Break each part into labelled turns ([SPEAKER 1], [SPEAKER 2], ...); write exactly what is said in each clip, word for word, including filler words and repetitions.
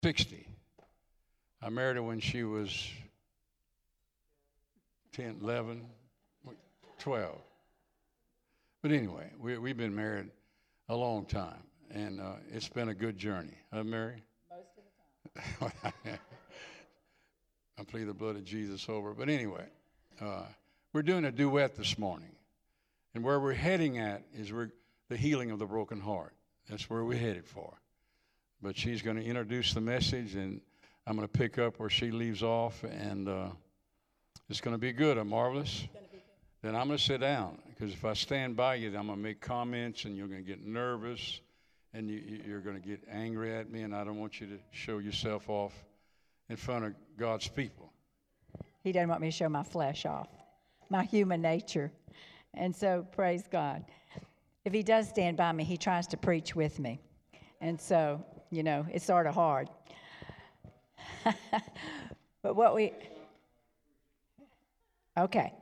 [SPEAKER 1] sixty. I married her when she was ten, eleven, twelve. But anyway, we, we've been married a long time, and uh, it's been a good journey. Huh, Mary?
[SPEAKER 2] Most of the time.
[SPEAKER 1] I plead the blood of Jesus over. But anyway, uh, we're doing a duet this morning. And where we're heading at is we're, the healing of the broken heart. That's where we're headed for. But she's going to introduce the message, and I'm going to pick up where she leaves off, and uh, it's going to be good, a marvelous. Then I'm going to sit down, because if I stand by you, I'm going to make comments, and you're going to get nervous, and you, you're going to get angry at me, and I don't want you to show yourself off in front of God's people.
[SPEAKER 2] He doesn't want me to show my flesh off, my human nature. And so, praise God. If he does stand by me, he tries to preach with me. And so, you know, it's sort of hard. But what we... Okay.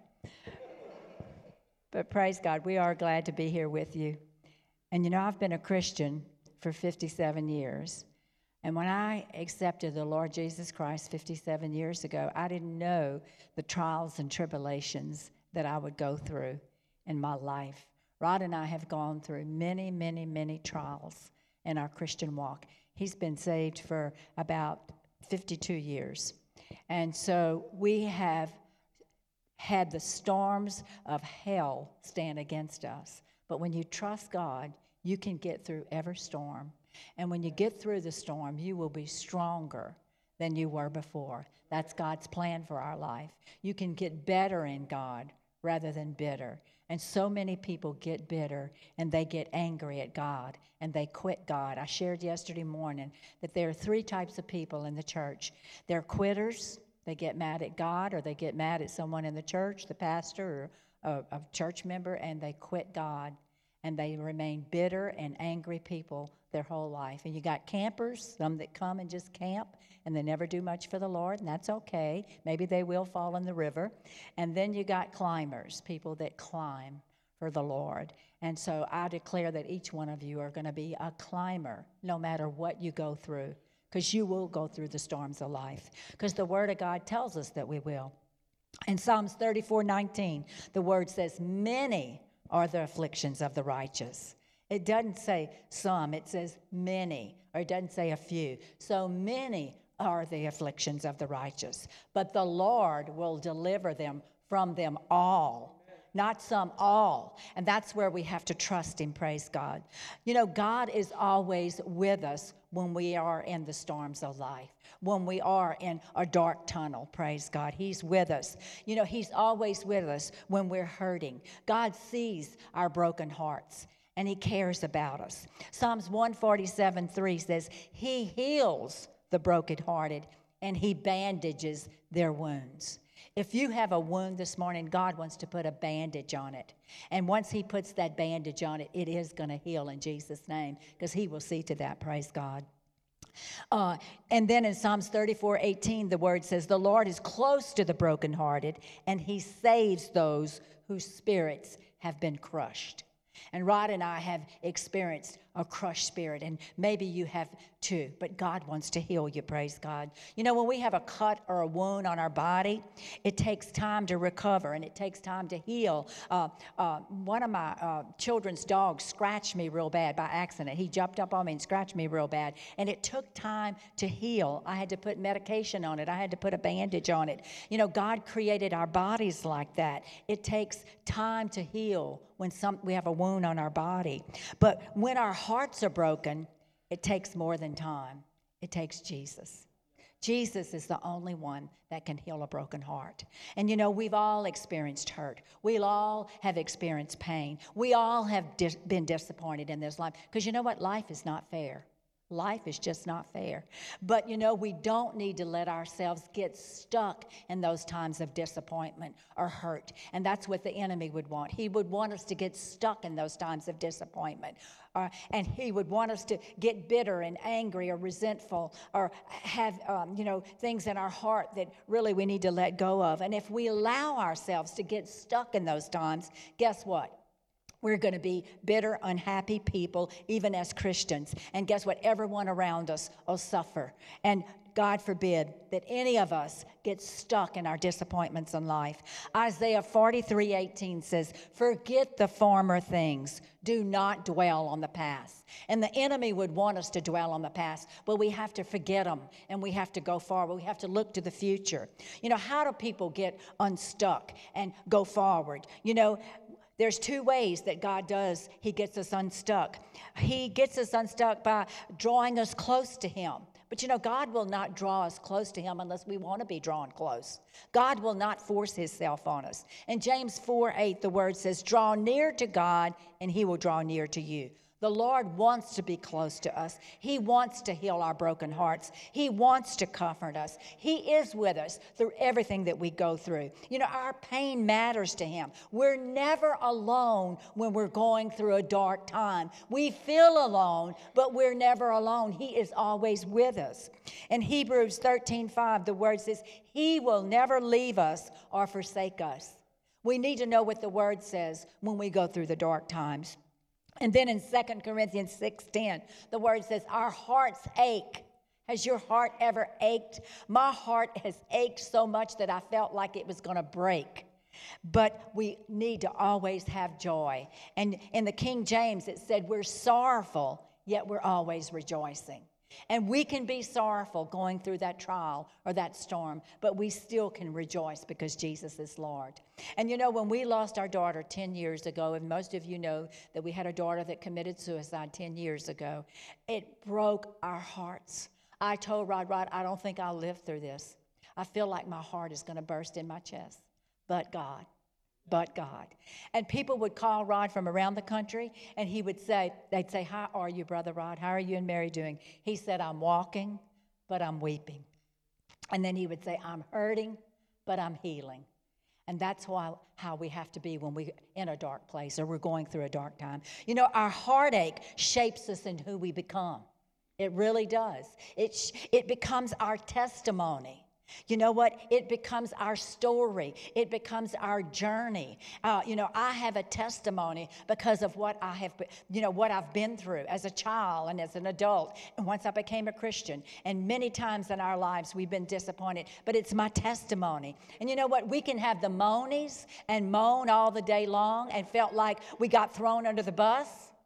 [SPEAKER 2] But praise God, we are glad to be here with you. And, you know, I've been a Christian for fifty-seven years. And when I accepted the Lord Jesus Christ fifty-seven years ago, I didn't know the trials and tribulations that I would go through in my life. Rod and I have gone through many, many, many trials in our Christian walk. He's been saved for about fifty-two years. And so we have had the storms of hell stand against us. But when you trust God, you can get through every storm. And when you get through the storm, you will be stronger than you were before. That's God's plan for our life. You can get better in God rather than bitter. And so many people get bitter and they get angry at God and they quit God. I shared yesterday morning that there are three types of people in the church. They're quitters. They get mad at God, or they get mad at someone in the church, the pastor or a, a church member, and they quit God. And they remain bitter and angry people their whole life. And you got campers, some that come and just camp, and they never do much for the Lord, and that's okay. Maybe they will fall in the river. And then you got climbers, people that climb for the Lord. And so I declare that each one of you are going to be a climber no matter what you go through, because you will go through the storms of life, because the Word of God tells us that we will. In Psalms thirty-four nineteen, the Word says, many are the afflictions of the righteous. It doesn't say some, it says many, or it doesn't say a few. So many are the afflictions of the righteous, but the Lord will deliver them from them all. Not some, all. And that's where we have to trust him, praise God. You know, God is always with us when we are in the storms of life, when we are in a dark tunnel, praise God. He's with us. You know, he's always with us when we're hurting. God sees our broken hearts, and he cares about us. Psalms one forty-seven three says, he heals the brokenhearted, and he bandages their wounds. If you have a wound this morning, God wants to put a bandage on it. And once he puts that bandage on it, it is going to heal in Jesus' name, because he will see to that, praise God. Uh, and then in Psalms thirty-four eighteen, the word says, the Lord is close to the brokenhearted, and he saves those whose spirits have been crushed. And Rod and I have experienced a crushed spirit, and maybe you have too, but God wants to heal you, praise God. You know, when we have a cut or a wound on our body, it takes time to recover, and it takes time to heal. Uh, uh, one of my uh, children's dogs scratched me real bad by accident. He jumped up on me and scratched me real bad, and it took time to heal. I had to put medication on it. I had to put a bandage on it. You know, God created our bodies like that. It takes time to heal when some we have a wound on our body. But when our hearts are broken, it takes more than time. It takes Jesus. Jesus is the only one that can heal a broken heart. And you know, we've all experienced hurt. We all have experienced pain. We all have dis- been disappointed in this life. Because you know what? Life is not fair. Life is just not fair. But, you know, we don't need to let ourselves get stuck in those times of disappointment or hurt. And that's what the enemy would want. He would want us to get stuck in those times of disappointment. Uh, and he would want us to get bitter and angry or resentful or have, um, you know, things in our heart that really we need to let go of. And if we allow ourselves to get stuck in those times, guess what? We're going to be bitter, unhappy people, even as Christians. And guess what? Everyone around us will suffer. And God forbid that any of us get stuck in our disappointments in life. Isaiah forty-three eighteen says, forget the former things. Do not dwell on the past. And the enemy would want us to dwell on the past, but we have to forget them and we have to go forward. We have to look to the future. You know, how do people get unstuck and go forward? You know, there's two ways that God does. He gets us unstuck. He gets us unstuck by drawing us close to him. But you know, God will not draw us close to him unless we want to be drawn close. God will not force himself on us. In James four eight, the word says, draw near to God and he will draw near to you. The Lord wants to be close to us. He wants to heal our broken hearts. He wants to comfort us. He is with us through everything that we go through. You know, our pain matters to him. We're never alone when we're going through a dark time. We feel alone, but we're never alone. He is always with us. In Hebrews thirteen five, the word says, he will never leave us or forsake us. We need to know what the word says when we go through the dark times. And then in Second Corinthians six ten, the word says, our hearts ache. Has your heart ever ached? My heart has ached so much that I felt like it was going to break. But we need to always have joy. And in the King James, it said, we're sorrowful, yet we're always rejoicing. And we can be sorrowful going through that trial or that storm, but we still can rejoice because Jesus is Lord. And you know, when we lost our daughter ten years ago, and most of you know that we had a daughter that committed suicide ten years ago, it broke our hearts. I told Rod, Rod, I don't think I'll live through this. I feel like my heart is going to burst in my chest. But God. But God. And people would call Rod from around the country, and he would say, they'd say, how are you, Brother Rod? How are you and Mary doing? He said, I'm walking, but I'm weeping. And then he would say, I'm hurting, but I'm healing. And that's why, how we have to be when we're in a dark place or we're going through a dark time. You know, our heartache shapes us in who we become. It really does. It, sh- it becomes our testimony. You know what? It becomes our story. It becomes our journey. Uh, you know, I have a testimony because of what I have, you know, what I've been through as a child and as an adult. And once I became a Christian, and many times in our lives we've been disappointed, but it's my testimony. And you know what? We can have the moanies and moan all the day long and felt like we got thrown under the bus.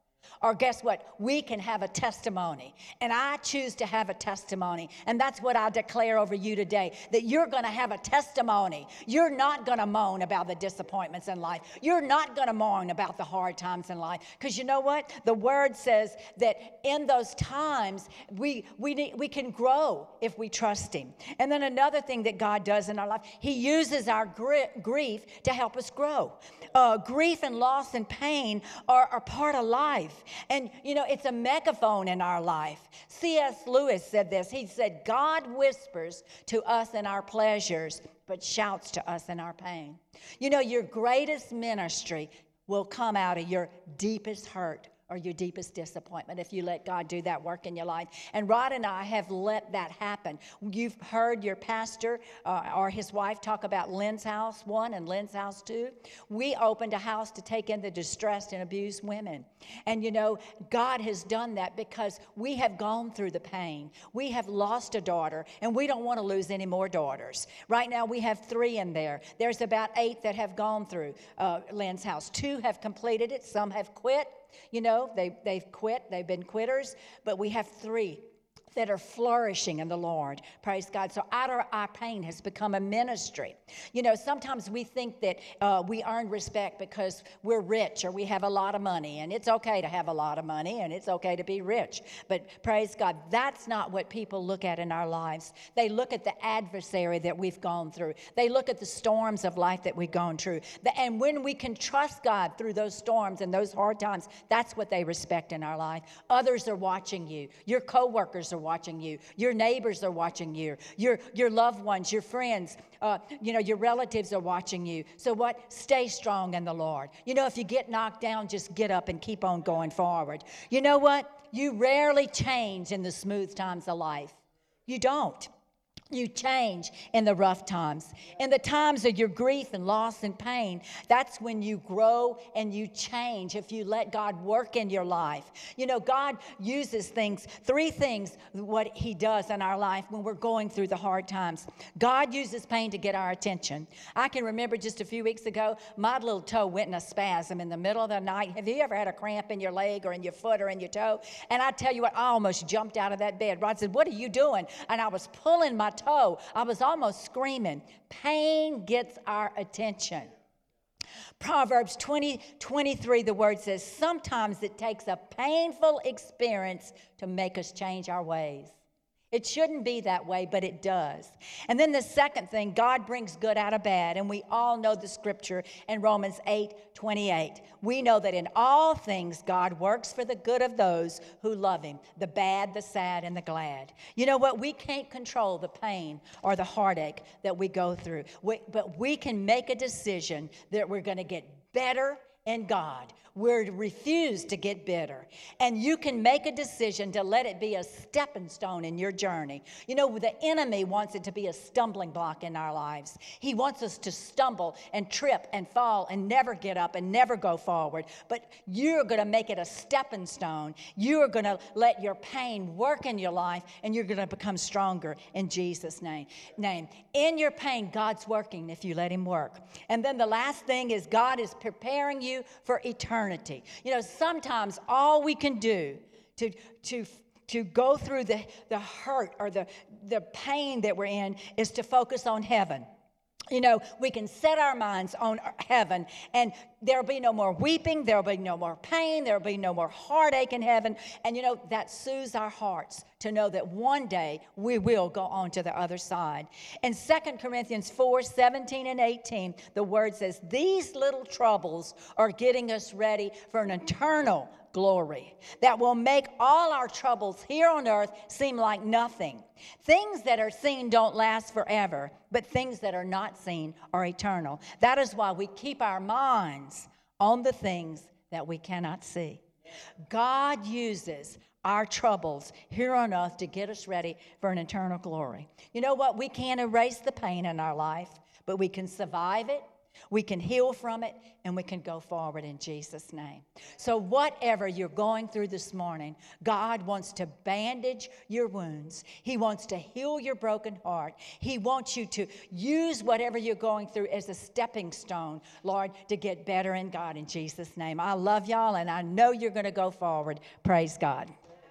[SPEAKER 2] Or guess what? We can have a testimony. And I choose to have a testimony. And that's what I declare over you today, that you're going to have a testimony. You're not going to moan about the disappointments in life. You're not going to moan about the hard times in life. Because you know what? The word says that in those times, we, we, need, we can grow if we trust him. And then another thing that God does in our life, he uses our gri- grief to help us grow. Uh, grief and loss and pain are, are part of life. And, you know, it's a megaphone in our life. C S Lewis said this. He said, God whispers to us in our pleasures, but shouts to us in our pain. You know, your greatest ministry will come out of your deepest hurt or your deepest disappointment if you let God do that work in your life. And Rod and I have let that happen. You've heard your pastor uh, or his wife talk about Lynn's House one and Lynn's House two. We opened a house to take in the distressed and abused women. And you know, God has done that because we have gone through the pain. We have lost a daughter, and we don't want to lose any more daughters. Right now we have three in there. There's about eight that have gone through uh, Lynn's House. Two have completed it. Some have quit. You know, they, they've quit. They've been quitters. But we have three that are flourishing in the Lord. Praise God. So out of our pain has become a ministry. You know, sometimes we think that uh, we earn respect because we're rich or we have a lot of money. And it's okay to have a lot of money and it's okay to be rich. But praise God, that's not what people look at in our lives. They look at the adversary that we've gone through. They look at the storms of life that we've gone through. And when we can trust God through those storms and those hard times, that's what they respect in our life. Others are watching you. Your coworkers are watching you. Your neighbors are watching you. Your, your loved ones, your friends, uh, you know, your relatives are watching you. So what? Stay strong in the Lord. You know, if you get knocked down, just get up and keep on going forward. You know what? You rarely change in the smooth times of life. You don't. You change in the rough times. In the times of your grief and loss and pain, that's when you grow and you change if you let God work in your life. You know, God uses things, three things, what he does in our life when we're going through the hard times. God uses pain to get our attention. I can remember just a few weeks ago, my little toe went in a spasm in the middle of the night. Have you ever had a cramp in your leg or in your foot or in your toe? And I tell you what, I almost jumped out of that bed. Rod said, "What are you doing?" And I was pulling my toe. I was almost screaming. Pain gets our attention. Proverbs twenty twenty-three, the word says, sometimes it takes a painful experience to make us change our ways. It shouldn't be that way, but it does. And then the second thing, God brings good out of bad. And we all know the scripture in Romans eight twenty-eight. We know that in all things, God works for the good of those who love him, the bad, the sad, and the glad. You know what? We can't control the pain or the heartache that we go through. We, but we can make a decision that we're going to get better in God. We're refused to get bitter. And you can make a decision to let it be a stepping stone in your journey. You know, the enemy wants it to be a stumbling block in our lives. He wants us to stumble and trip and fall and never get up and never go forward. But you're going to make it a stepping stone. You're going to let your pain work in your life, and you're going to become stronger in Jesus' name. Name. In your pain, God's working if you let him work. And then the last thing is God is preparing you for eternity. You know, sometimes all we can do to to to go through the, the hurt or the, the pain that we're in is to focus on heaven. You know, we can set our minds on heaven, and there'll be no more weeping, there'll be no more pain, there'll be no more heartache in heaven. And, you know, that soothes our hearts to know that one day we will go on to the other side. In Second Corinthians four, seventeen and eighteen, the word says, these little troubles are getting us ready for an eternal glory that will make all our troubles here on earth seem like nothing. Things that are seen don't last forever, but things that are not seen are eternal. That is why we keep our minds on the things that we cannot see. God uses our troubles here on earth to get us ready for an eternal glory. You know what? We can't erase the pain in our life, but we can survive it. We can heal from it, and we can go forward in Jesus' name. So whatever you're going through this morning, God wants to bandage your wounds. He wants to heal your broken heart. He wants you to use whatever you're going through as a stepping stone, Lord, to get better in God in Jesus' name. I love y'all, and I know you're going to go forward. Praise God.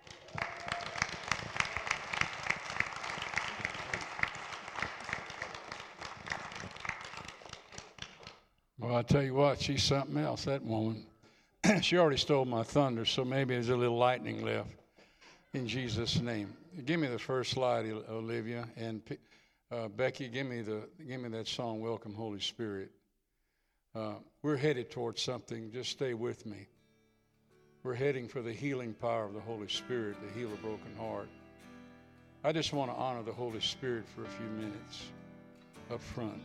[SPEAKER 1] Well, I tell you what, she's something else, that woman. She already stole my thunder, so maybe there's a little lightning left. In Jesus' name. Give me the first slide, Olivia, and uh, Becky, give me the give me that song, Welcome, Holy Spirit. Uh, we're headed towards something. Just stay with me. We're heading for the healing power of the Holy Spirit to heal a broken heart. I just want to honor the Holy Spirit for a few minutes up front.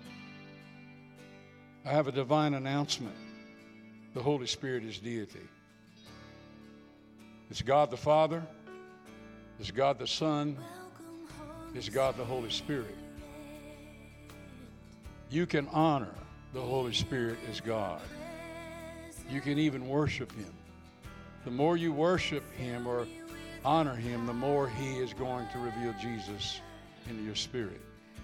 [SPEAKER 1] I have a divine announcement. The Holy Spirit is deity. It's God the Father. It's God the Son. It's God the Holy Spirit. You can honor the Holy Spirit as God. You can even worship him. The more you worship him or honor him, the more he is going to reveal Jesus into your spirit.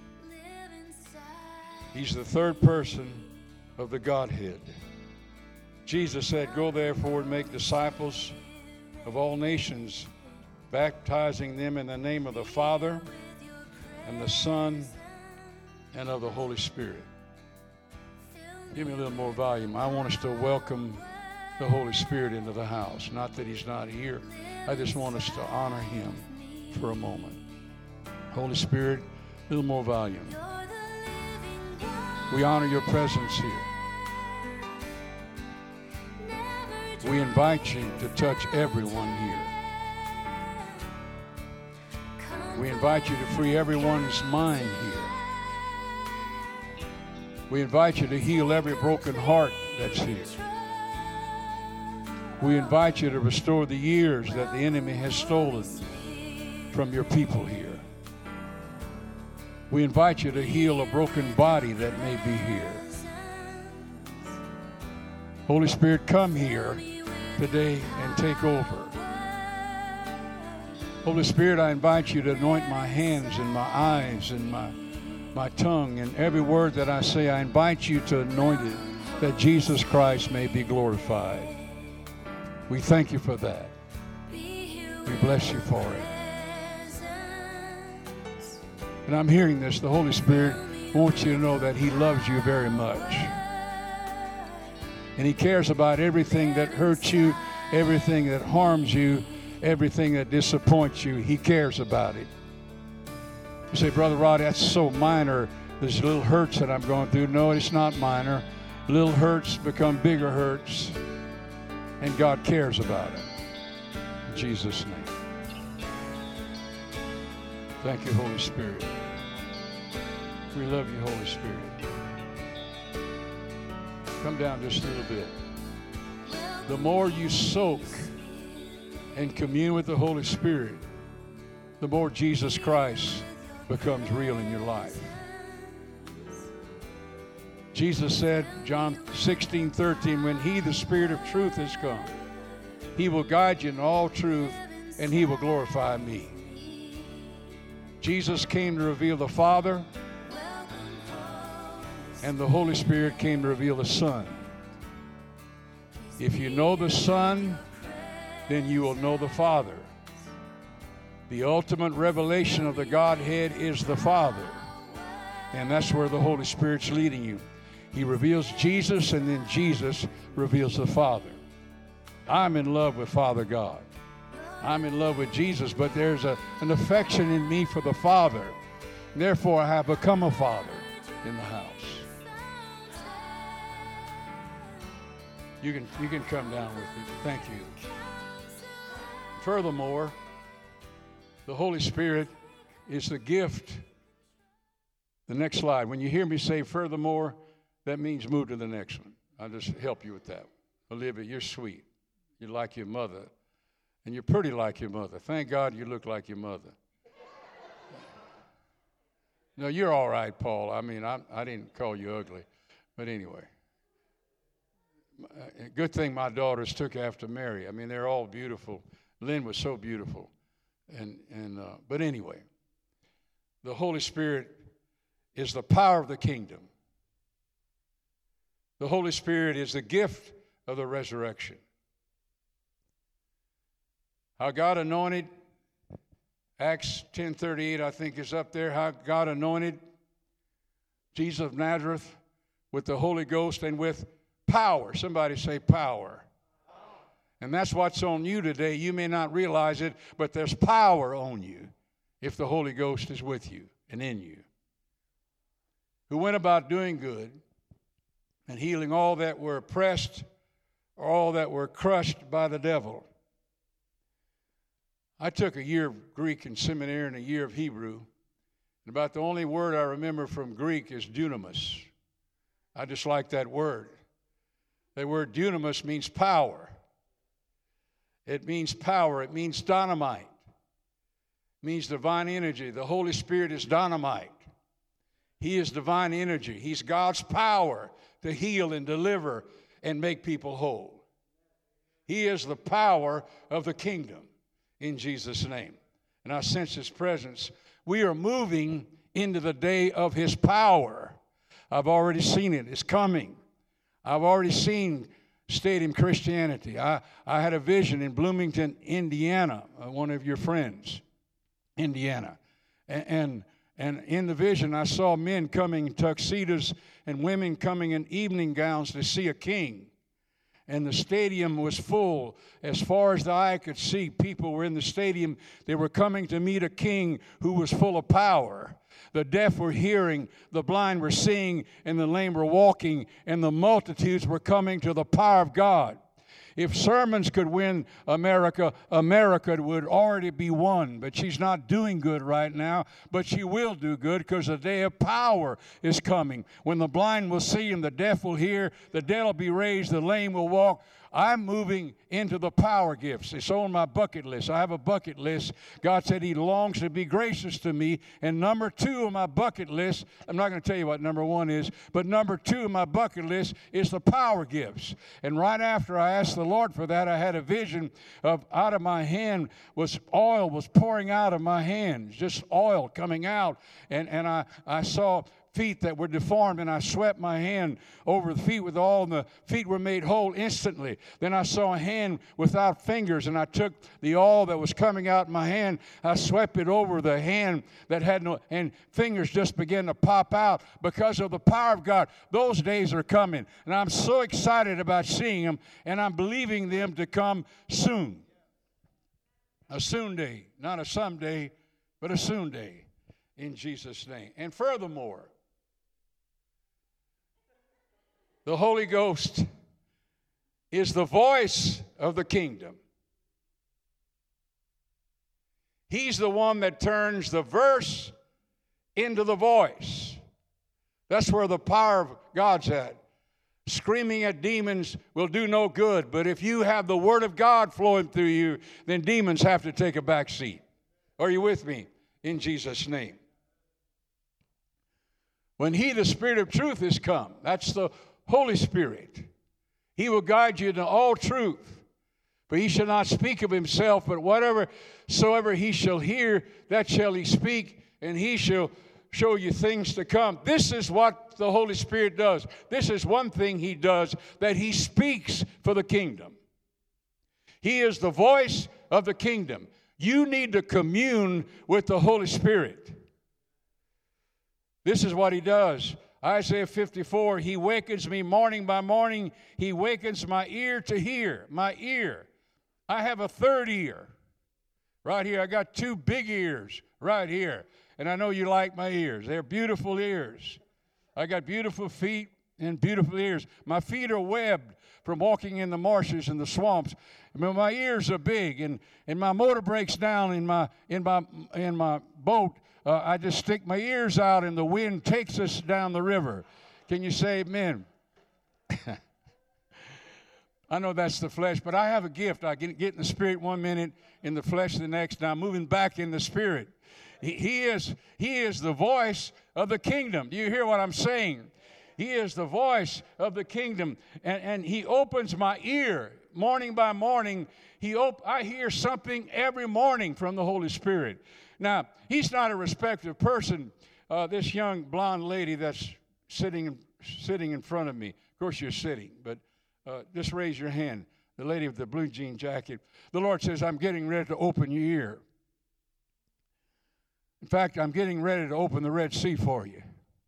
[SPEAKER 1] He's the third person of the Godhead. Jesus said, go therefore and make disciples of all nations, baptizing them in the name of the Father and the Son and of the Holy Spirit. Give me a little more volume. I want us to welcome the Holy Spirit into the house. Not that he's not here. I just want us to honor him for a moment. Holy Spirit, a little more volume. We honor your presence here. We invite you to touch everyone here. We invite you to free everyone's mind here. We invite you to heal every broken heart that's here. We invite you to restore the years that the enemy has stolen from your people here. We invite you to heal a broken body that may be here. Holy Spirit, come here today and take over. Holy Spirit, I invite you to anoint my hands and my eyes and my, my tongue, and every word that I say, I invite you to anoint it, that Jesus Christ may be glorified. We thank you for that. We bless you for it. And I'm hearing this. The Holy Spirit wants you to know that he loves you very much. And he cares about everything that hurts you, everything that harms you, everything that disappoints you. He cares about it. You say, Brother Rod, that's so minor. There's little hurts that I'm going through. No, it's not minor. Little hurts become bigger hurts. And God cares about it. In Jesus' name. Thank you, Holy Spirit. We love you, Holy Spirit. Come down just a little bit. The more you soak and commune with the Holy Spirit, the more Jesus Christ becomes real in your life. Jesus said, John sixteen thirteen, when he, the Spirit of truth, has come, he will guide you in all truth, and he will glorify me. Jesus came to reveal the Father, and the Holy Spirit came to reveal the Son. If you know the Son, then you will know the Father. The ultimate revelation of the Godhead is the Father, and that's where the Holy Spirit's leading you. He reveals Jesus, and then Jesus reveals the Father. I'm in love with Father God. I'm in love with Jesus, but there's a, an affection in me for the Father. Therefore, I have become a father in the house. You can, you can come down with me. Thank you. Furthermore, the Holy Spirit is the gift. The next slide. When you hear me say furthermore, that means move to the next one. I'll just help you with that. Olivia, you're sweet. You're like your mother. And you're pretty like your mother. Thank God you look like your mother. No, you're all right, Paul. I mean, I, I didn't call you ugly. But anyway. Good thing my daughters took after Mary. I mean, they're all beautiful. Lynn was so beautiful. And, and uh, but anyway, the Holy Spirit is the power of the kingdom. The Holy Spirit is the gift of the resurrection. How God anointed, Acts ten thirty-eight, I think, is up there. How God anointed Jesus of Nazareth with the Holy Ghost and with power. Somebody say power. And that's what's on you today. You may not realize it, but there's power on you if the Holy Ghost is with you and in you. Who went about doing good and healing all that were oppressed or all that were crushed by the devil. I took a year of Greek in seminary and a year of Hebrew. And about the only word I remember from Greek is dunamis. I just like that word. The word dunamis means power. It means power. It means dynamite. It means divine energy. The Holy Spirit is dynamite. He is divine energy. He's God's power to heal and deliver and make people whole. He is the power of the kingdom in Jesus' name. And I sense His presence. We are moving into the day of His power. I've already seen it. It's coming. I've already seen Stadium Christianity. I, I had a vision in Bloomington, Indiana, uh, one of your friends, Indiana. And, and, and in the vision, I saw men coming in tuxedos and women coming in evening gowns to see a king. And the stadium was full. As far as the eye could see, people were in the stadium. They were coming to meet a king who was full of power. The deaf were hearing, the blind were seeing, and the lame were walking, and the multitudes were coming to the power of God. If sermons could win America, America would already be won. But she's not doing good right now. But she will do good because the day of power is coming. When the blind will see and the deaf will hear, the dead will be raised, the lame will walk. I'm moving into the power gifts. It's on my bucket list. I have a bucket list. God said he longs to be gracious to me. And number two on my bucket list, I'm not going to tell you what number one is, but number two on my bucket list is the power gifts. And right after I asked the Lord for that, I had a vision of out of my hand was oil was pouring out of my hands, just oil coming out. And, and I, I saw feet that were deformed, and I swept my hand over the feet with oil, and the feet were made whole instantly. Then I saw a hand without fingers, and I took the oil that was coming out in my hand, I swept it over the hand that had no, and fingers just began to pop out because of the power of God. Those days are coming, and I'm so excited about seeing them, and I'm believing them to come soon. A soon day, not a someday, but a soon day, in Jesus' name. And furthermore, the Holy Ghost is the voice of the kingdom. He's the one that turns the verse into the voice. That's where the power of God's at. Screaming at demons will do no good, but if you have the Word of God flowing through you, then demons have to take a back seat. Are you with me? In Jesus' name. When He, the Spirit of truth, is come, that's the Holy Spirit. He will guide you into all truth. For He shall not speak of Himself, but whatever soever He shall hear, that shall He speak, and He shall show you things to come. This is what the Holy Spirit does. This is one thing He does, that He speaks for the kingdom. He is the voice of the kingdom. You need to commune with the Holy Spirit. This is what He does. Isaiah fifty-four, He wakens me morning by morning. He wakens my ear to hear. My ear. I have a third ear. Right here. I got two big ears right here. And I know you like my ears. They're beautiful ears. I got beautiful feet and beautiful ears. My feet are webbed from walking in the marshes and the swamps. I mean, my ears are big, and, and my motor breaks down in my in my in my boat. Uh, I just stick my ears out, and the wind takes us down the river. Can you say amen? I know that's the flesh, but I have a gift. I can get in the spirit one minute, in the flesh the next. Now I'm moving back in the spirit. He, he is he is the voice of the kingdom. Do you hear what I'm saying? He is the voice of the kingdom, and, and He opens my ear morning by morning. He op- I hear something every morning from the Holy Spirit. Now, He's not a respected person. Uh, this young blonde lady that's sitting sitting in front of me. Of course, you're sitting, but uh, just raise your hand. The lady with the blue jean jacket. The Lord says, I'm getting ready to open your ear. In fact, I'm getting ready to open the Red Sea for you.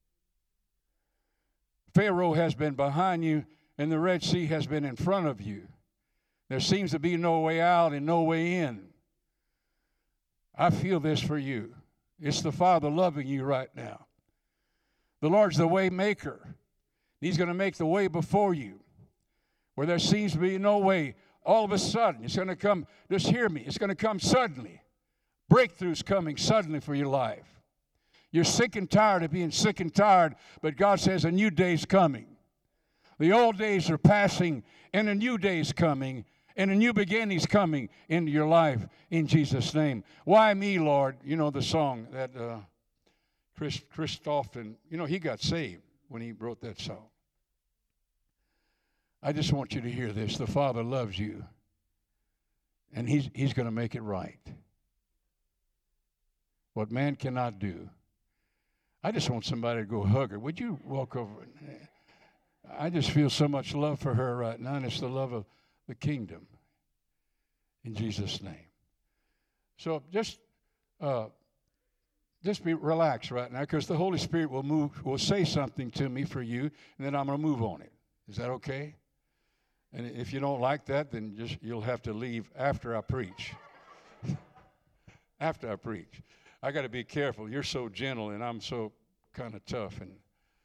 [SPEAKER 1] Pharaoh has been behind you, and the Red Sea has been in front of you. There seems to be no way out and no way in. I feel this for you. It's the Father loving you right now. The Lord's the way maker. He's going to make the way before you. Where there seems to be no way, all of a sudden, it's going to come, just hear me, it's going to come suddenly. Breakthrough's coming suddenly for your life. You're sick and tired of being sick and tired, but God says a new day's coming. The old days are passing, and a new day's coming, and a new beginning's coming into your life in Jesus' name. Why me, Lord? You know the song that uh, Chris Christoften, you know, he got saved when he wrote that song. I just want you to hear this. The Father loves you, and He's, he's going to make it right. What man cannot do. I just want somebody to go hug her. Would you walk over? I just feel so much love for her right now, and it's the love of the kingdom. In Jesus' name. So just, uh, just be relaxed right now, because the Holy Spirit will move, will say something to me for you, and then I'm going to move on it. Is that okay? And if you don't like that, then just you'll have to leave after I preach. After I preach. I got to be careful. You're so gentle, and I'm so kind of tough. And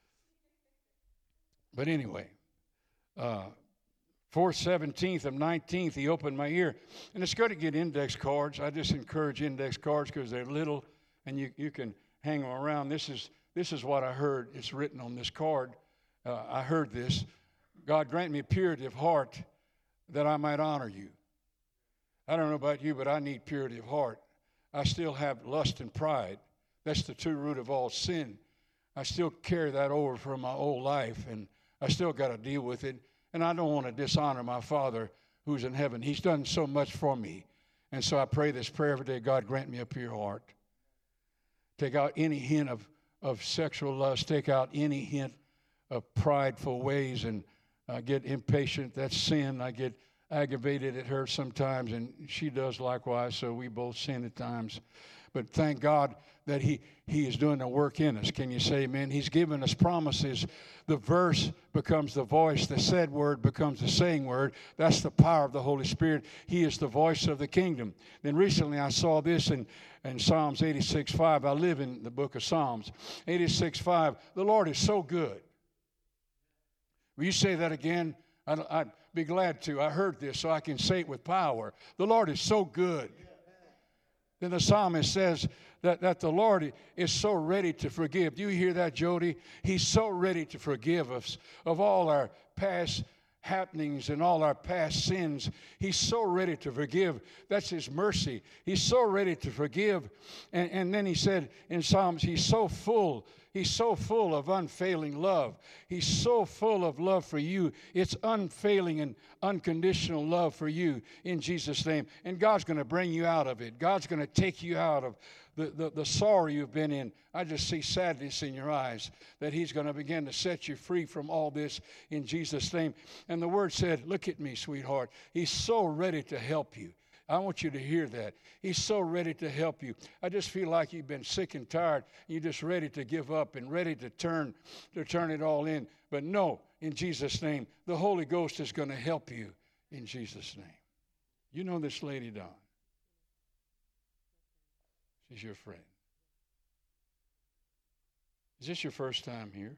[SPEAKER 1] but anyway, uh, fourth, seventeenth, and nineteenth, He opened my ear. And it's good to get index cards. I just encourage index cards because they're little, and you, you can hang them around. This is this is what I heard. It's written on this card. Uh, I heard this. God grant me purity of heart, that I might honor you. I don't know about you, but I need purity of heart. I still have lust and pride. That's the true root of all sin. I still carry that over from my old life, and I still got to deal with it. And I don't want to dishonor my Father who's in heaven. He's done so much for me. And so I pray this prayer every day, God, grant me a pure heart. Take out any hint of, of sexual lust. Take out any hint of prideful ways, and I get impatient. That's sin. I get aggravated at her sometimes, and she does likewise, so we both sin at times. But thank God that he, he is doing the work in us. Can you say amen? He's given us promises. The verse becomes the voice. The said word becomes the saying word. That's the power of the Holy Spirit. He is the voice of the kingdom. Then recently I saw this in, in Psalms eighty-six five. I live in the book of Psalms. eighty-six five. The Lord is so good. Will you say that again? I'd, I'd be glad to. I heard this, so I can say it with power. The Lord is so good. Then the psalmist says that, that the Lord is so ready to forgive. Do you hear that, Jody? He's so ready to forgive us of all our past happenings and all our past sins. He's so ready to forgive. That's His mercy. He's so ready to forgive. And, and then he said in Psalms, He's so full. He's so full of unfailing love. He's so full of love for you. It's unfailing and unconditional love for you in Jesus' name. And God's going to bring you out of it. God's going to take you out of the, the, the sorrow you've been in. I just see sadness in your eyes, that He's going to begin to set you free from all this in Jesus' name. And the Word said, look at me, sweetheart. He's so ready to help you. I want you to hear that. He's so ready to help you. I just feel like you've been sick and tired. You're just ready to give up and ready to turn to turn it all in. But no, in Jesus' name, the Holy Ghost is going to help you in Jesus' name. You know this lady, Dawn. She's your friend. Is this your first time here?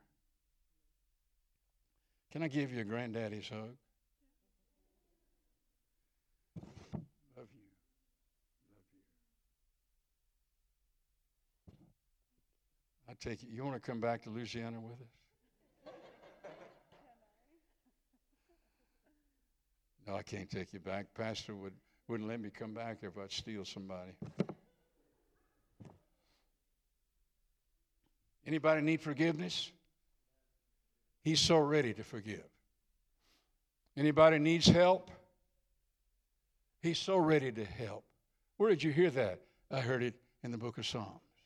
[SPEAKER 1] Can I give you a granddaddy's hug? Love you. Love you. I take it. You want to come back to Louisiana with us? No, I can't take you back. Pastor would, wouldn't let me come back if I'd steal somebody. Anybody need forgiveness? He's so ready to forgive. Anybody needs help? He's so ready to help. Where did you hear that? I heard it in the book of Psalms.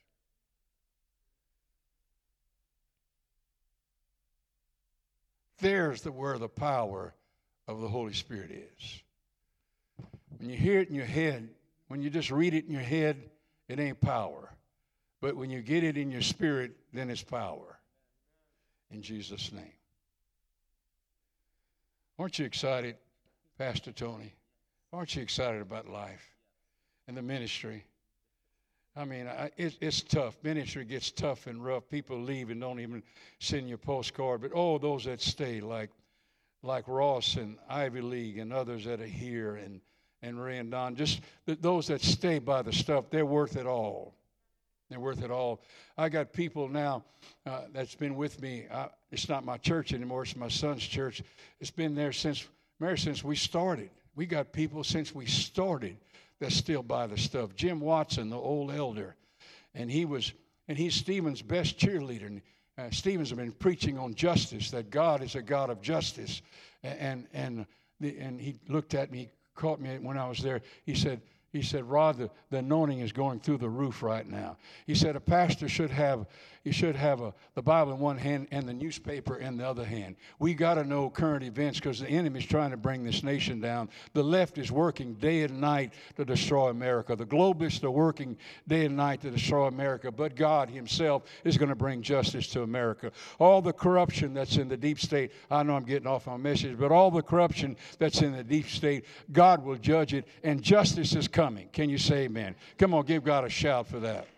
[SPEAKER 1] There's the where the power of the Holy Spirit is. When you hear it in your head, when you just read it in your head, it ain't power. But when you get it in your spirit, then it's power. In Jesus' name. Aren't you excited, Pastor Tony? Aren't you excited about life and the ministry? I mean, I, it, it's tough. Ministry gets tough and rough. People leave and don't even send you a postcard. But, oh, those that stay, like like Ross and Ivy League and others that are here, and, and Ray and Don, just th- those that stay by the stuff, they're worth it all. They're worth it all. I got people now uh, that's been with me. I, it's not my church anymore. It's my son's church. It's been there since, Mary, since we started. We got people since we started that still buy the stuff. Jim Watson, the old elder, and he was, and he's Stephen's best cheerleader. And, uh, Stephen's been preaching on justice, that God is a God of justice. And and and, the, and he looked at me, caught me when I was there. He said. He said, Rod, the, the anointing is going through the roof right now. He said a pastor should have, he should have a, the Bible in one hand and the newspaper in the other hand. We got to know current events because the enemy is trying to bring this nation down. The left is working day and night to destroy America. The globalists are working day and night to destroy America. But God Himself is going to bring justice to America. All the corruption that's in the deep state, I know I'm getting off my message, but all the corruption that's in the deep state, God will judge it, and justice is coming. Can you say amen? Come on, give God a shout for that.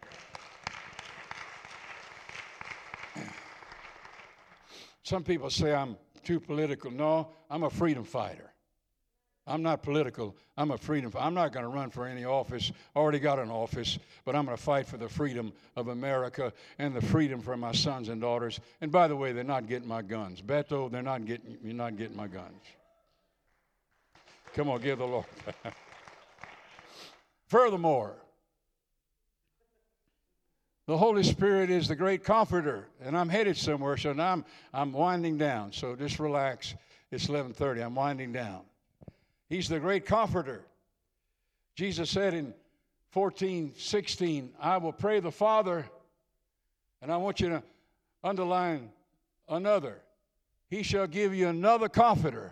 [SPEAKER 1] Some people say I'm too political. No, I'm a freedom fighter. I'm not political. I'm a freedom fighter. I'm not going to run for any office. I already got an office, but I'm going to fight for the freedom of America and the freedom for my sons and daughters. And by the way, they're not getting my guns. Beto, they're not getting, you're not getting my guns. Come on, give the Lord. Furthermore, the Holy Spirit is the great comforter, and I'm headed somewhere, so now I'm, I'm winding down. So just relax. It's eleven thirty. I'm winding down. He's the great comforter. Jesus said in fourteen sixteen, I will pray the Father, and I want you to underline another. He shall give you another comforter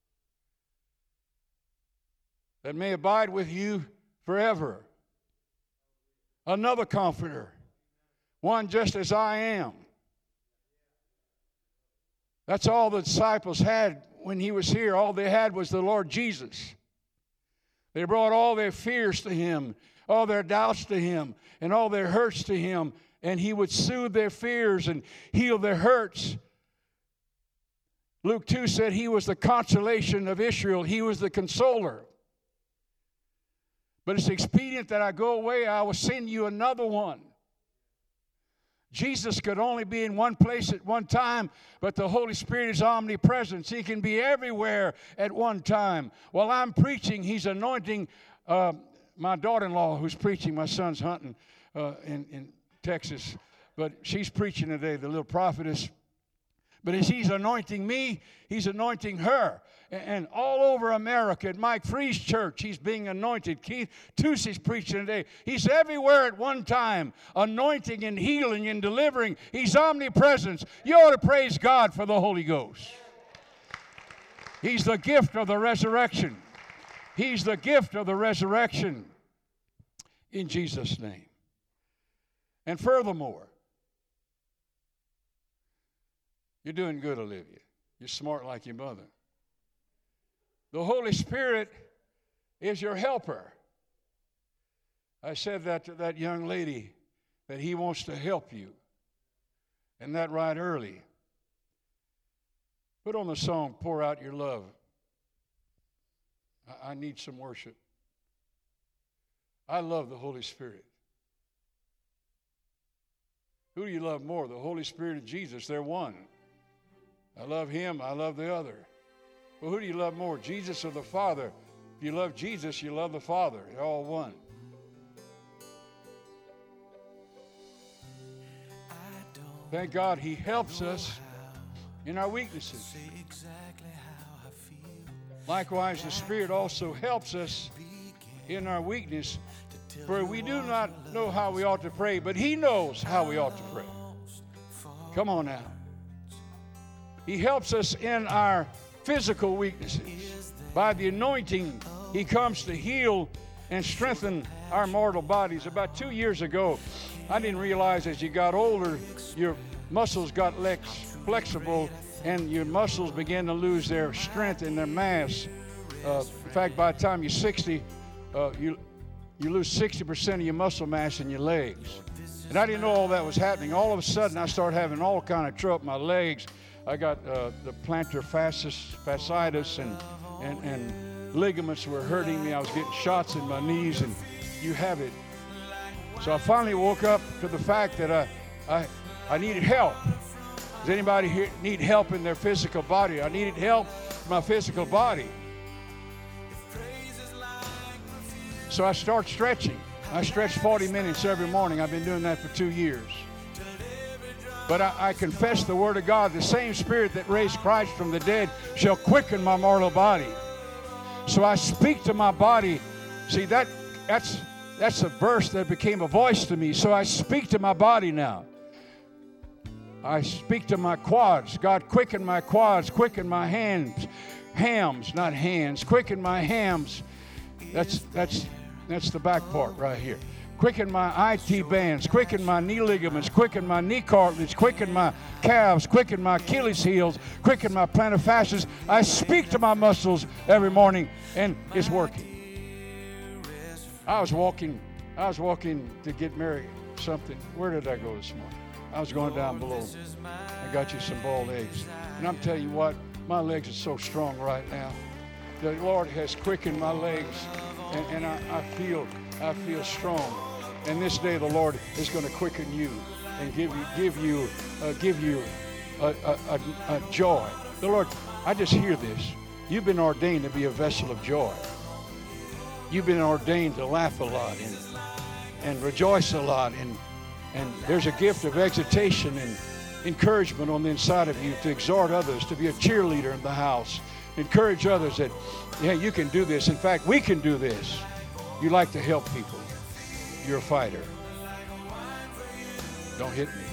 [SPEAKER 1] that may abide with you forever. Another comforter. One just as I am. That's all the disciples had when he was here. All they had was the Lord Jesus. They brought all their fears to him, all their doubts to him, and all their hurts to him, and he would soothe their fears and heal their hurts. Luke two said he was the consolation of Israel. He was the consoler. But it's expedient that I go away. I will send you another one. Jesus could only be in one place at one time, but the Holy Spirit is omnipresent. He can be everywhere at one time. While I'm preaching, he's anointing uh, my daughter-in-law who's preaching. My son's hunting uh, in, in Texas, but she's preaching today, the little prophetess. But as he's anointing me, he's anointing her. And all over America, at Mike Free's church, he's being anointed. Keith Tucci's preaching today. He's everywhere at one time, anointing and healing and delivering. He's omnipresent. You ought to praise God for the Holy Ghost. He's the gift of the resurrection. He's the gift of the resurrection in Jesus' name. And furthermore, you're doing good, Olivia. You're smart like your mother. The Holy Spirit is your helper. I said that to that young lady, that he wants to help you. And that right early. Put on the song, Pour Out Your Love. I, I need some worship. I love the Holy Spirit. Who do you love more? The Holy Spirit and Jesus. They're one. I love him. I love the other. Well, who do you love more, Jesus or the Father? If you love Jesus, you love the Father. They're all one. Thank God he helps us in our weaknesses. Likewise, the Spirit also helps us in our weakness, for we do not know how we ought to pray, but he knows how we ought to pray. Come on now. He helps us in our physical weaknesses. By the anointing, he comes to heal and strengthen our mortal bodies. About two years ago, I didn't realize as you got older, your muscles got less flexible and your muscles began to lose their strength and their mass. Uh, in fact, by the time you're sixty, uh, you, you lose sixty percent of your muscle mass in your legs. And I didn't know all that was happening. All of a sudden, I started having all kind of trouble with my legs. I got uh, the plantar fasciitis, fasciitis and, and, and ligaments were hurting me. I was getting shots in my knees, and you have it. So I finally woke up to the fact that I, I, I needed help. Does anybody here need help in their physical body? I needed help in my physical body. So I start stretching. I stretch forty minutes every morning. I've been doing that for two years. But I, I confess the Word of God. The same Spirit that raised Christ from the dead shall quicken my mortal body. So I speak to my body. See, that that's that's a verse that became a voice to me. So I speak to my body now. I speak to my quads. God, quicken my quads, quicken my hands, hams, not hands. Quicken my hams. That's that's that's the back part right here. Quicken my I T bands, quicken my knee ligaments, quicken my knee cartilage, quicken my calves, quicken my Achilles heels, quicken my plantar fasciitis. I speak to my muscles every morning, and it's working. I was walking, I was walking to get Mary something. Where did I go this morning? I was going down below. I got you some bald eggs. And I'm telling you what, my legs are so strong right now. The Lord has quickened my legs, and, and I, I feel I feel strong. And this day the Lord is going to quicken you and give you give you uh, give you a, a, a, a joy. The Lord, I just hear this. You've been ordained to be a vessel of joy. You've been ordained to laugh a lot and, and rejoice a lot. And, and there's a gift of exhortation and encouragement on the inside of you to exhort others, to be a cheerleader in the house. Encourage others that, yeah, you can do this. In fact, we can do this. You like to help people. You're a fighter. Don't hit me.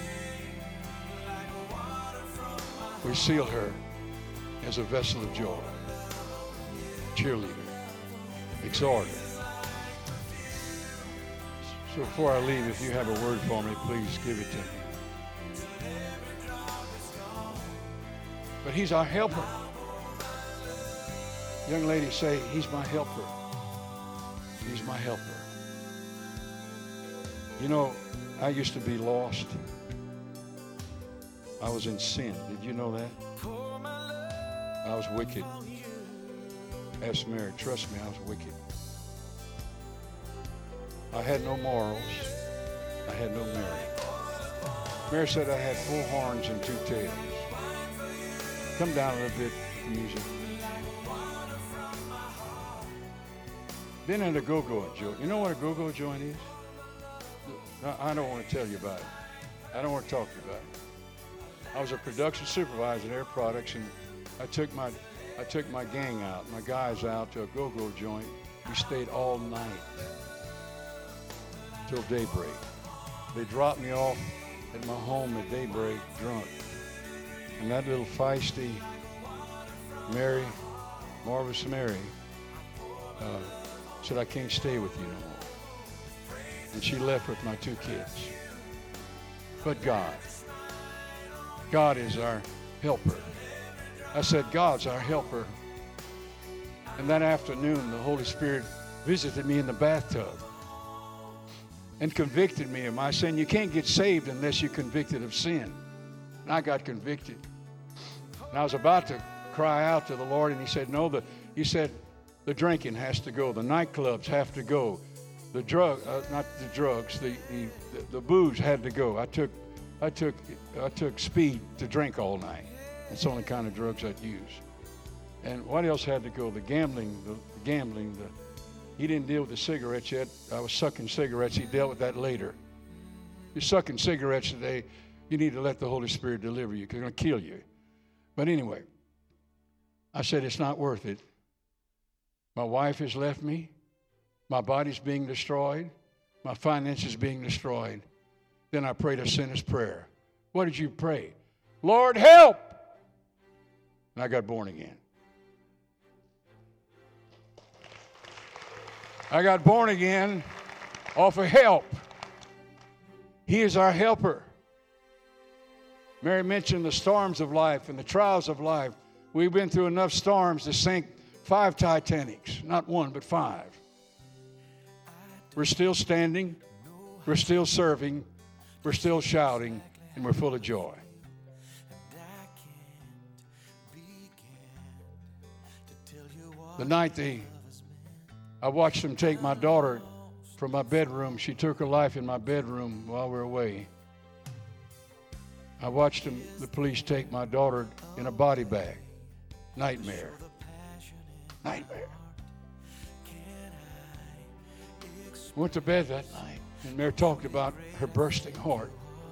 [SPEAKER 1] We seal her as a vessel of joy. Cheerleader. Exhorter. So before I leave, if you have a word for me, please give it to me. But he's our helper. Young ladies say, he's my helper. He's my helper. You know, I used to be lost. I was in sin. Did you know that? I was wicked. Ask Mary. Trust me, I was wicked. I had no morals. I had no Mary. Mary said I had four horns and two tails. Come down a little bit, the music. Been in a go-go joint. You know what a go-go joint is? I don't want to tell you about it. I don't want to talk to you about it. I was a production supervisor at Air Products, and I took my I took my gang out, my guys out to a go-go joint. We stayed all night till daybreak. They dropped me off at my home at daybreak, drunk. And that little feisty Mary, Marvelous Mary, uh, said, I can't stay with you no more. And she left with my two kids. But God, God is our helper. I said, God's our helper. And that afternoon, the Holy Spirit visited me in the bathtub and convicted me of my sin. You can't get saved unless you're convicted of sin. And I got convicted. And I was about to cry out to the Lord, and he said, no, the, he said, the drinking has to go. The nightclubs have to go. The drug, uh, not the drugs, the, the, the booze had to go. I took, I took, I took speed to drink all night. That's the only kind of drugs I'd use. And what else had to go? The gambling, the, the gambling. The, he didn't deal with the cigarettes yet. I was sucking cigarettes. He dealt with that later. You're sucking cigarettes today. You need to let the Holy Spirit deliver you, because it's going to kill you. But anyway, I said, it's not worth it. My wife has left me. My body's being destroyed. My finances being destroyed. Then I prayed a sinner's prayer. What did you pray? Lord, help! And I got born again. I got born again off of help. He is our helper. Mary mentioned the storms of life and the trials of life. We've been through enough storms to sink five Titanics. Not one, but five. We're still standing. We're still serving. We're still shouting. And we're full of joy. The night they, I watched them take my daughter from my bedroom. She took her life in my bedroom while we were away. I watched them, the police take my daughter in a body bag. Nightmare. Nightmare. Went to bed that night, and Mary talked about her bursting heart.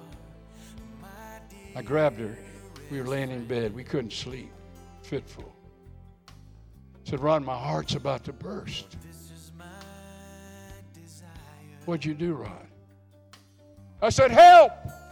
[SPEAKER 1] I grabbed her. We were laying in bed. We couldn't sleep. Fitful. I said, Rod, my heart's about to burst. What'd you do, Rod? I said, help!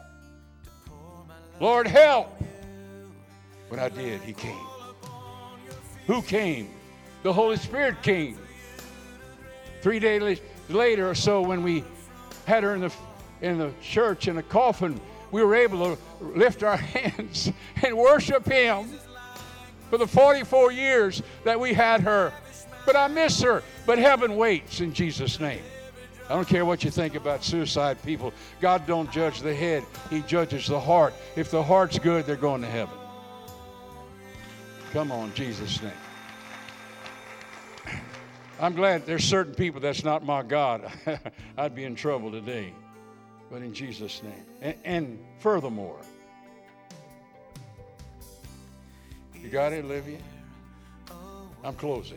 [SPEAKER 1] Lord, help! When I did, he came. Who came? The Holy Spirit came. Three days later or so, when we had her in the, in the church in a coffin, we were able to lift our hands and worship him for the forty-four years that we had her. But I miss her. But heaven waits in Jesus' name. I don't care what you think about suicide people. God don't judge the head. He judges the heart. If the heart's good, they're going to heaven. Come on, Jesus' name. I'm glad there's certain people that's not my God. I'd be in trouble today. But in Jesus' name. And, and furthermore, you got it, Olivia? I'm closing.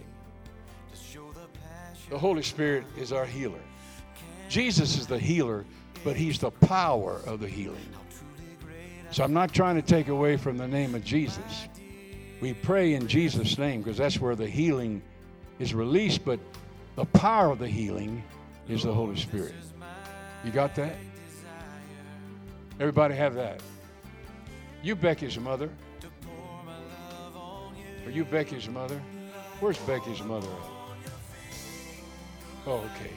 [SPEAKER 1] The Holy Spirit is our healer. Jesus is the healer, but he's the power of the healing. So I'm not trying to take away from the name of Jesus. We pray in Jesus' name because that's where the healing is released, but the power of the healing is the Holy Spirit. You got that? Everybody have that? You Becky's mother. Are you Becky's mother? Where's Becky's mother at? Oh, okay.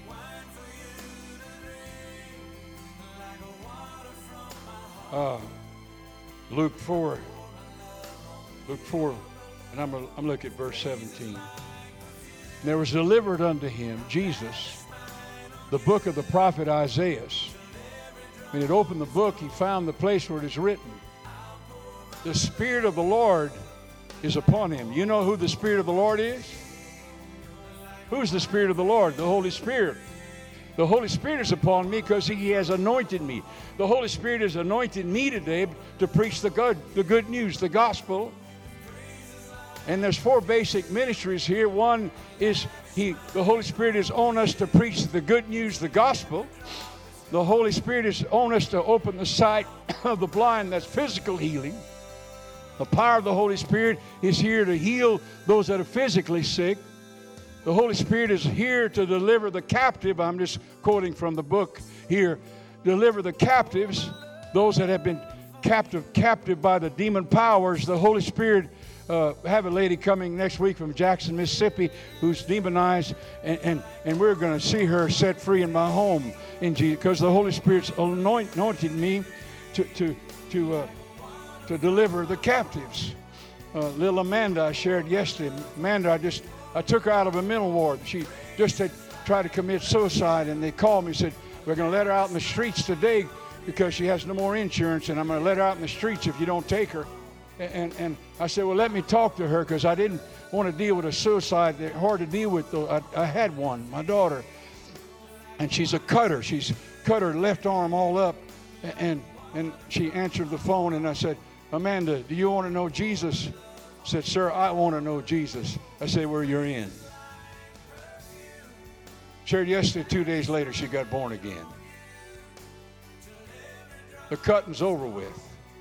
[SPEAKER 1] Uh, Luke four. Luke four, and I'm, I'm looking at verse seventeen. There was delivered unto him, Jesus, the book of the prophet Isaiah. When he opened the book, he found the place where it is written, the Spirit of the Lord is upon him. You know who the Spirit of the Lord is? Who's the Spirit of the Lord? The Holy Spirit. The Holy Spirit is upon me because he has anointed me. The Holy Spirit has anointed me today to preach the good, the good news, the gospel. And there's four basic ministries here. One is he, the Holy Spirit is on us to preach the good news, the gospel. The Holy Spirit is on us to open the sight of the blind. That's physical healing. The power of the Holy Spirit is here to heal those that are physically sick. The Holy Spirit is here to deliver the captive. I'm just quoting from the book here. Deliver the captives, those that have been captive, captive by the demon powers. The Holy Spirit, uh, have a lady coming next week from Jackson, Mississippi, who's demonized, and, and, and we're going to see her set free in my home in Jesus, because the Holy Spirit's anoint, anointed me to to to uh, to deliver the captives. Uh, little Amanda, I shared yesterday. Amanda, I just I took her out of a mental ward. She just had tried to commit suicide, and they called me and said, we're going to let her out in the streets today because she has no more insurance, and I'm going to let her out in the streets if you don't take her. And, and, and I said, well, let me talk to her because I didn't want to deal with a suicide. They're hard to deal with, though. I, I had one, my daughter, and she's a cutter. She's cut her left arm all up, and, and she answered the phone, and I said, Amanda, do you want to know Jesus? Said, sir, I want to know Jesus. I said, well, you're in. Shared yesterday, two days later, she got born again. The cutting's over with.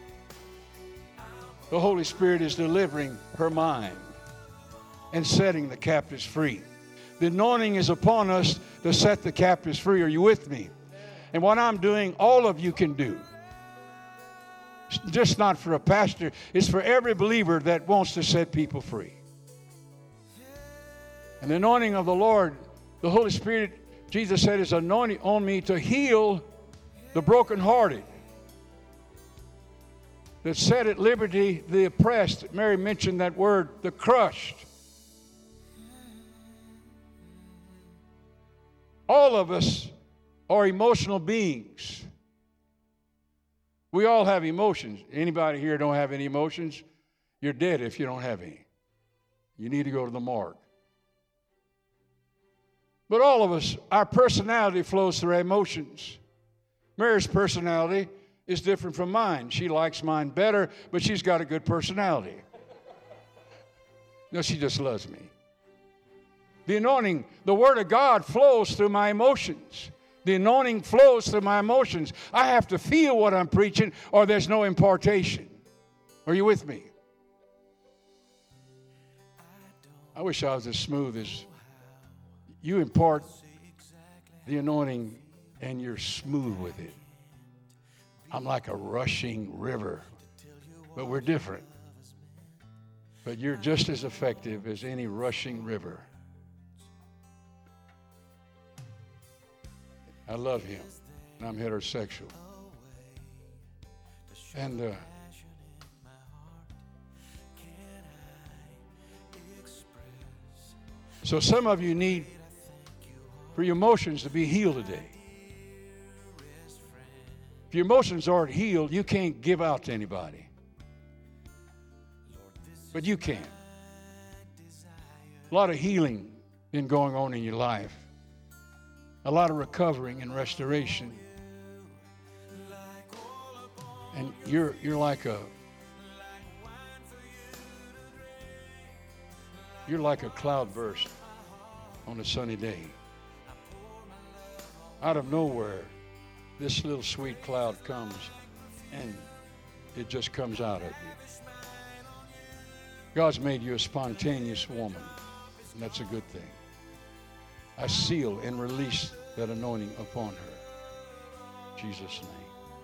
[SPEAKER 1] The Holy Spirit is delivering her mind and setting the captives free. The anointing is upon us to set the captives free. Are you with me? And what I'm doing, all of you can do. Just not for a pastor. It's for every believer that wants to set people free. And the anointing of the Lord, the Holy Spirit, Jesus said, is anointing on me to heal the brokenhearted, that set at liberty the oppressed. Mary mentioned that word, the crushed. All of us are emotional beings. We all have emotions. Anybody here don't have any emotions? You're dead if you don't have any. You need to go to the morgue. But all of us, our personality flows through our emotions. Mary's personality is different from mine. She likes mine better, but she's got a good personality. No, she just loves me. The anointing, the Word of God flows through my emotions. The anointing flows through my emotions. I have to feel what I'm preaching, or there's no impartation. Are you with me? I wish I was as smooth as you. Impart the anointing, and you're smooth with it. I'm like a rushing river, but we're different. But you're just as effective as any rushing river. I love him, and I'm heterosexual. And uh, so some of you need for your emotions to be healed today. If your emotions aren't healed, you can't give out to anybody. But you can. A lot of healing been going on in your life. A lot of recovering and restoration. And you're you're like a You're like a cloudburst on a sunny day. Out of nowhere, this little sweet cloud comes, and it just comes out of you. God's made you a spontaneous woman, and that's a good thing. I seal and release that anointing upon her. In Jesus' name.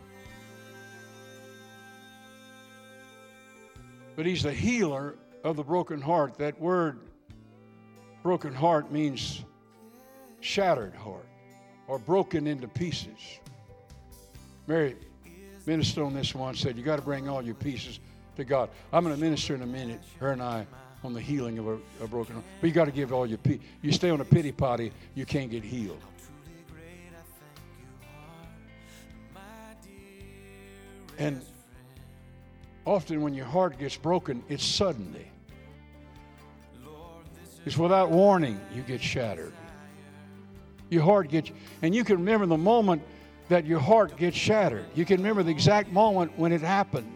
[SPEAKER 1] But he's the healer of the broken heart. That word, broken heart, means shattered heart or broken into pieces. Mary ministered on this one, said, you got to bring all your pieces to God. I'm going to minister in a minute, her and I, on the healing of a, a broken heart. But you got to give all your pieces. You stay on a pity potty, you can't get healed. And often when your heart gets broken, it's suddenly. It's without warning, you get shattered. Your heart gets, and you can remember the moment that your heart gets shattered. You can remember the exact moment when it happened.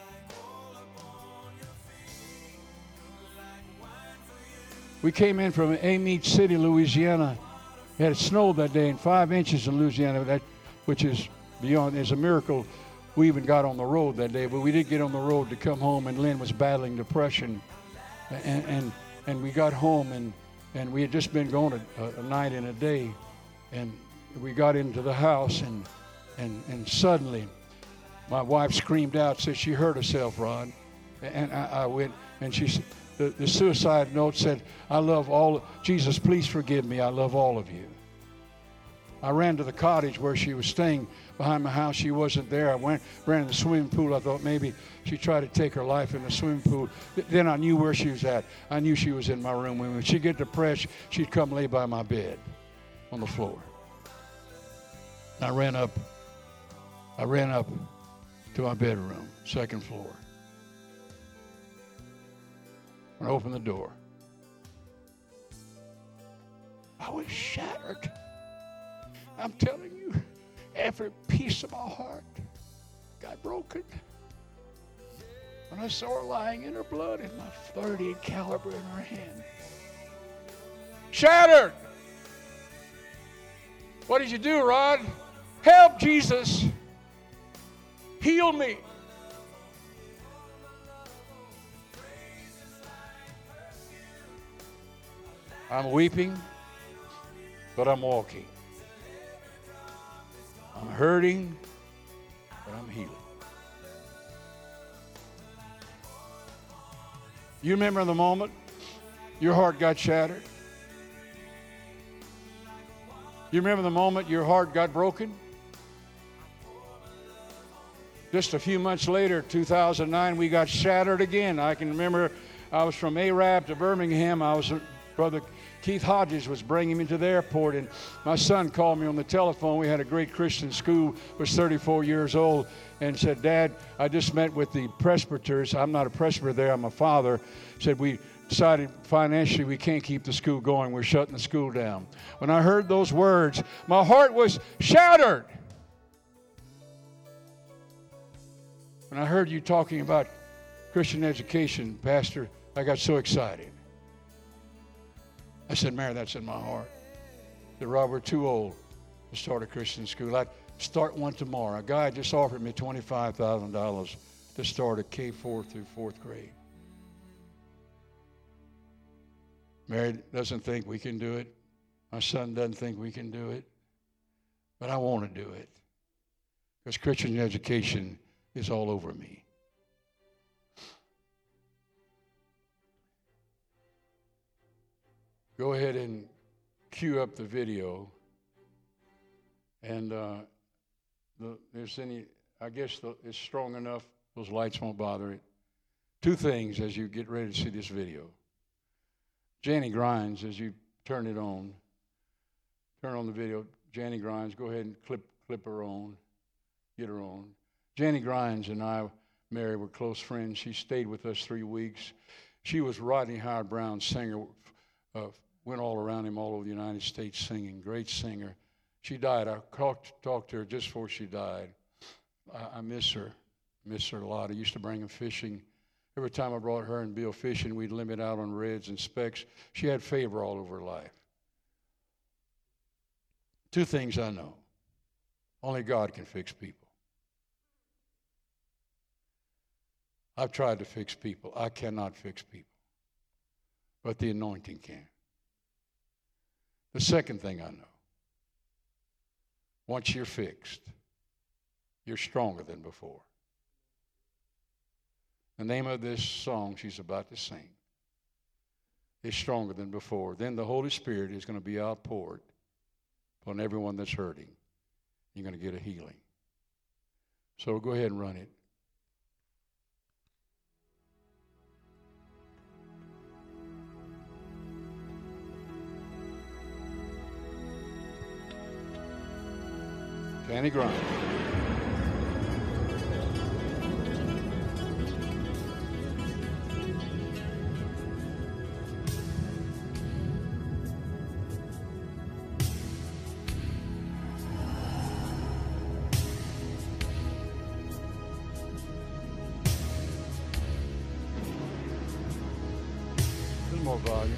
[SPEAKER 1] We came in from Amite City, Louisiana. It had snowed that day, and five inches in Louisiana, that, which is beyond, is a miracle. We even got on the road that day, but we did get on the road to come home, and Lynn was battling depression. And and, and we got home, and, and we had just been gone a, a night and a day. And we got into the house, and and and suddenly my wife screamed out, said she hurt herself, Rod. And I, I went, and she said, the, the suicide note said, I love all, Jesus, please forgive me, I love all of you. I ran to the cottage where she was staying behind my house. She wasn't there. I went, ran to the swimming pool. I thought maybe she tried to take her life in the swimming pool. Then I knew where she was at. I knew she was in my room. When she'd get depressed, she'd come lay by my bed on the floor. And I ran up, I ran up to my bedroom, second floor. And I opened the door. I was shattered. I'm telling you, every piece of my heart got broken. When I saw her lying in her blood and my thirty caliber in her hand. Shattered! What did you do, Rod? Help, Jesus! Heal me! I'm weeping, but I'm walking. I'm hurting, but I'm healing. You remember the moment your heart got shattered? You remember the moment your heart got broken? Just a few months later, two thousand nine, we got shattered again. I can remember I was from Arab to Birmingham. I was, Brother Keith Hodges was bringing me to the airport, and my son called me on the telephone. We had a great Christian school, was thirty-four years old, and said, Dad, I just met with the presbyters. I'm not a presbyter there, I'm a father. Said, we decided financially we can't keep the school going. We're shutting the school down. When I heard those words, my heart was shattered. When I heard you talking about Christian education, Pastor, I got so excited. I said, Mary, that's in my heart. I said, Rob, we're too old to start a Christian school. I'd start one tomorrow. A guy just offered me twenty-five thousand dollars to start a K four through fourth grade. Mary doesn't think we can do it. My son doesn't think we can do it. But I want to do it. Because Christian education is all over me. Go ahead and cue up the video. And uh, the, there's any, I guess the, it's strong enough, those lights won't bother it. Two things as you get ready to see this video. Janie Grimes, as you turn it on, turn on the video. Janie Grimes, go ahead and clip clip her on, get her on. Janie Grimes and I, Mary, were close friends. She stayed with us three weeks. She was Rodney Howard Brown's singer, uh, went all around him all over the United States singing, great singer. She died. I talked, talked to her just before she died. I, I miss her, miss her a lot. I used to bring her fishing. Every time I brought her and Bill fishing, we'd limit out on reds and specks. She had favor all over her life. Two things I know. Only God can fix people. I've tried to fix people. I cannot fix people. But the anointing can. The second thing I know. Once you're fixed, you're stronger than before. The name of this song she's about to sing is Stronger Than Before. Then the Holy Spirit is going to be outpoured on everyone that's hurting. You're going to get a healing. So go ahead and run it. Fanny Grimes. A little more volume.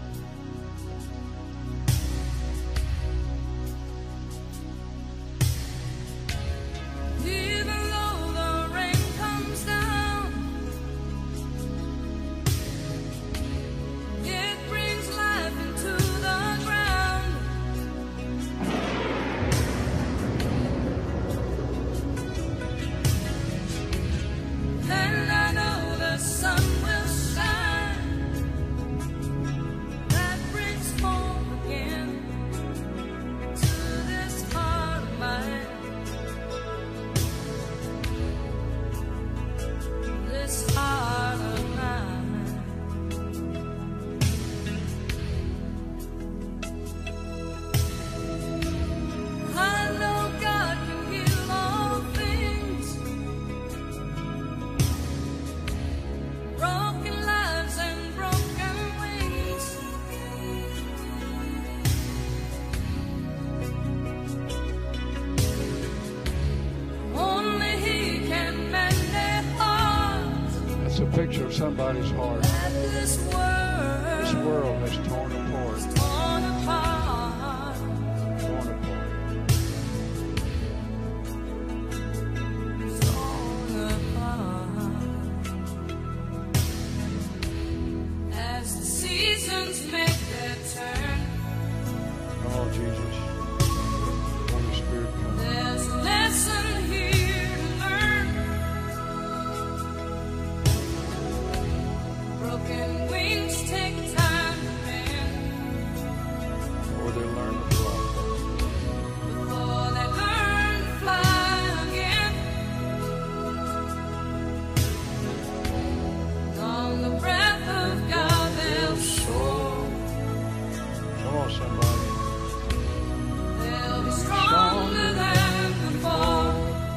[SPEAKER 1] Picture of somebody's heart. This world, this world has torn apart. Torn apart. Torn apart. Torn apart. As the seasons make their turn. Oh, Jesus. Holy Spirit, come. There's a lesson here. Broken wings take time to mend. Before they learn to fly. Before they learn to fly again. On the breath of God they'll soar. Come on, somebody. They'll be stronger than before.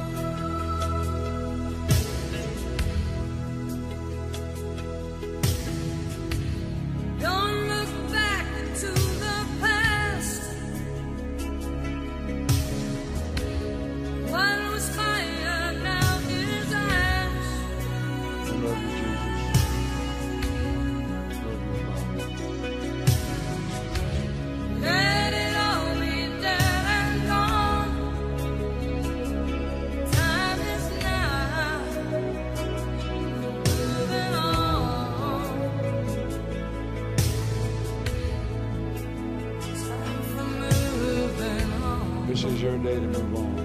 [SPEAKER 1] This is your day to move on.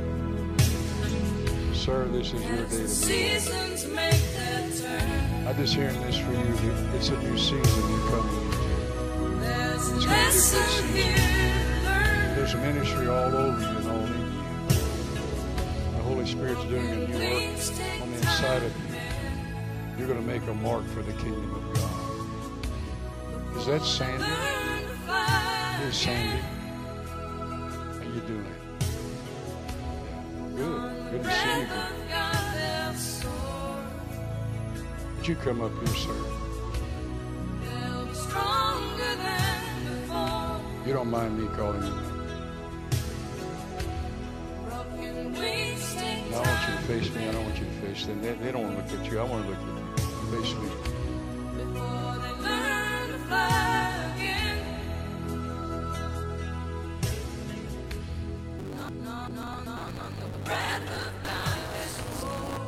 [SPEAKER 1] Sir, this is your day to move on. I'm just hearing this for you. It's a new season you're coming into. It's going to be a good season. There's ministry all over you and all in you. The Holy Spirit's doing a new work on the inside of you. You're going to make a mark for the kingdom of God. Is that Sandy? Here's Sandy. How you doing? Good. Good to see you. Would you come up here, sir? You don't mind me calling you? No, I want you to face me. I don't want you to face them. They, they don't want to look at you. I want to look at you. Face me.
[SPEAKER 3] Before they learn to fly again. No, no, no, no, no, no. The breath of God is cold.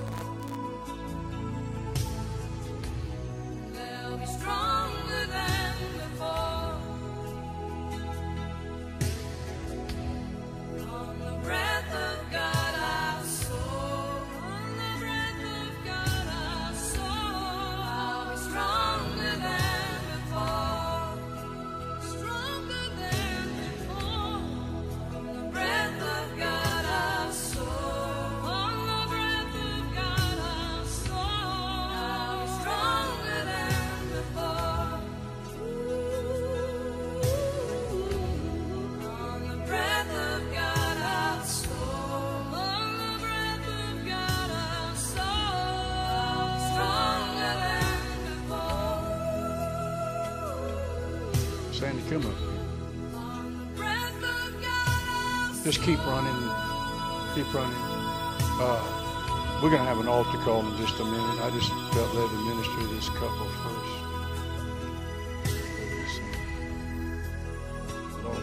[SPEAKER 3] They'll be stronger than before. On the breath of God I soar. On the breath of God I soar. I'll be stronger than before. Stronger than before. On the breath of God I soar. On the breath of God I soar. I'll be stronger than before. On the breath of God I soar. On the breath of God I soar. Stronger than before.
[SPEAKER 1] Sandy, come up.
[SPEAKER 3] On the breath of God I
[SPEAKER 1] Just keep running. Keep running. Uh, we're going to have an altar call in just a minute. I just felt led to minister to this couple first. Lord,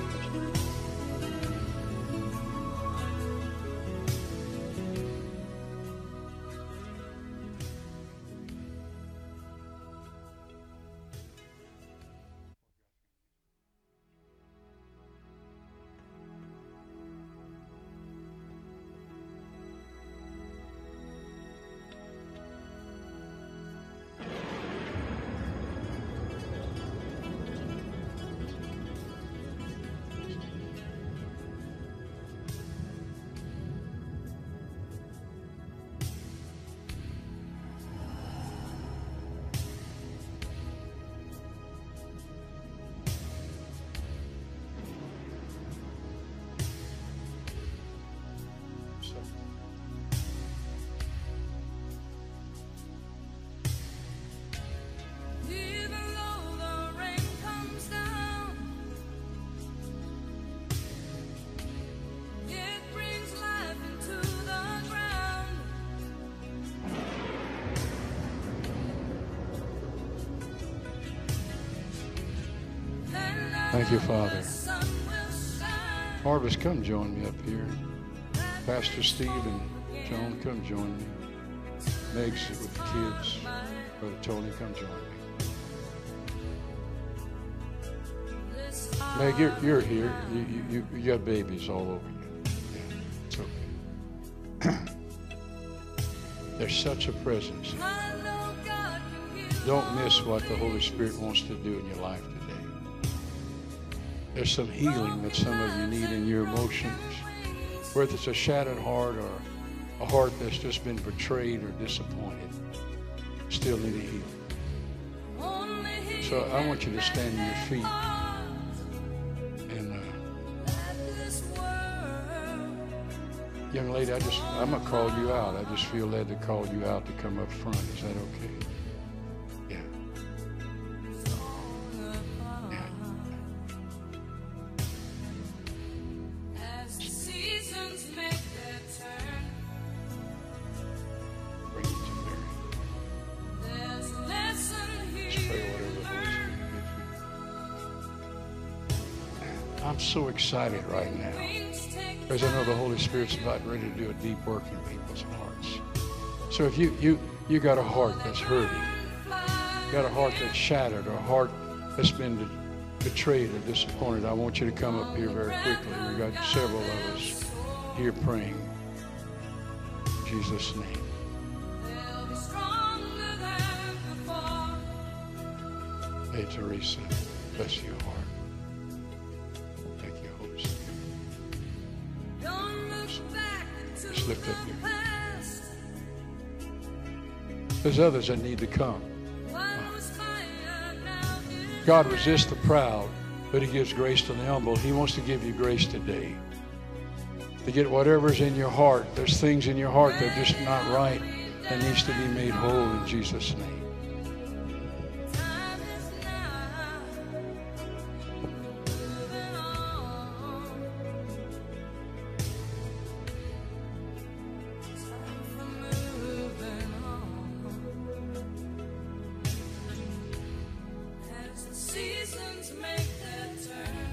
[SPEAKER 3] Even though the rain comes down, it brings life into the ground. And now
[SPEAKER 1] Thank you, Father.
[SPEAKER 3] the sun will shine.
[SPEAKER 1] Harvest, come join me up here. Pastor Steve and Joan, come join me. Meg's with the kids. Brother Tony, come join me.
[SPEAKER 3] This
[SPEAKER 1] Meg, you're, you're here. You, you, you, you got babies all over you. Yeah, it's okay. There's such a presence.
[SPEAKER 3] I know God can heal.
[SPEAKER 1] Don't miss what the Holy Spirit wants to do in your life today. There's some healing that some of you need in your emotions, whether it's a shattered heart or a heart that's just been betrayed or disappointed. Still need a healing.
[SPEAKER 3] Only He
[SPEAKER 1] So I want you to stand on your feet
[SPEAKER 3] can
[SPEAKER 1] and, uh,
[SPEAKER 3] let this world
[SPEAKER 1] young lady, I just I'm gonna call you out. I just feel led to call you out to come up front. Is that okay? Yeah. Yeah.
[SPEAKER 3] as the seasons make their turn.
[SPEAKER 1] Bring it to Mary.
[SPEAKER 3] There's a lesson
[SPEAKER 1] Just pray
[SPEAKER 3] here.
[SPEAKER 1] whatever the Holy Spirit gives you. I'm so excited right now.
[SPEAKER 3] Wings take
[SPEAKER 1] Because I know the Holy Spirit's about ready to do a deep work in people's hearts. So if you you you got a heart that's hurting, you got a heart that's shattered, or a heart that's been betrayed or disappointed, I want you to come up here very quickly. We got several of us here praying. In Jesus' name.
[SPEAKER 3] they'll be stronger than before.
[SPEAKER 1] Hey Teresa, bless your heart. Thank you, Holy Spirit.
[SPEAKER 3] Don't look back into
[SPEAKER 1] Just lift up
[SPEAKER 3] the
[SPEAKER 1] your-
[SPEAKER 3] past.
[SPEAKER 1] There's others that need to come.
[SPEAKER 3] What was fire now is
[SPEAKER 1] God resists the proud, but He gives grace to the humble. He wants to give you grace today to get whatever's in your heart. There's things in your heart that are just not right that needs to be made whole in Jesus' name.
[SPEAKER 3] time is now. Moving on. Time for moving on. seasons make their turn.